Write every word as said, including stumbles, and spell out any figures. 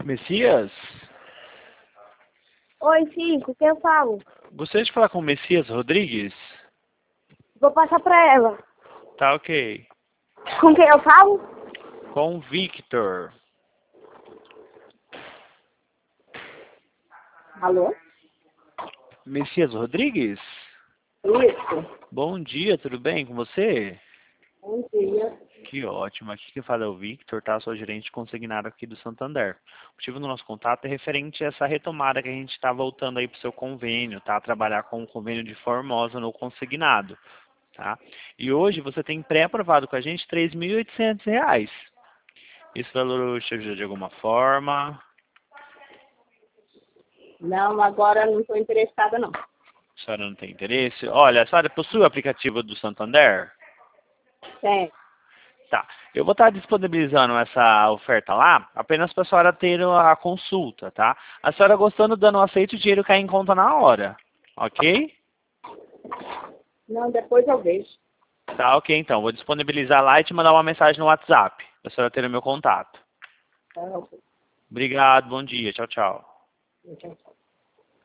Messias? Oi, sim, com quem eu falo? Gostaria de falar com o Messias Rodrigues? Vou passar pra ela. Tá ok. Com quem eu falo? Com o Victor. Alô? Messias Rodrigues? Isso. Bom dia, tudo bem com você? Bom dia. Que ótimo. Aqui quem fala é o Victor, tá? Sou gerente consignado aqui do Santander. O motivo do nosso contato é referente a essa retomada que a gente está voltando aí para o seu convênio, tá? Trabalhar com o convênio de Formosa no consignado, tá? E hoje você tem pré-aprovado com a gente três mil e oitocentos reais. Esse valor te ajuda de alguma forma? Não, agora não estou interessada, não. A senhora não tem interesse? Olha, a senhora possui o aplicativo do Santander? Tem. Tá. Eu vou estar disponibilizando essa oferta lá, apenas para a senhora ter a consulta, tá? A senhora gostando, dando um aceito, o dinheiro cai em conta na hora. Ok? Não, depois eu vejo. Tá, ok então. Vou disponibilizar lá e te mandar uma mensagem no WhatsApp, para a senhora ter o meu contato. Tá, ok. Obrigado, bom dia. Tchau, tchau. Tchau, tchau.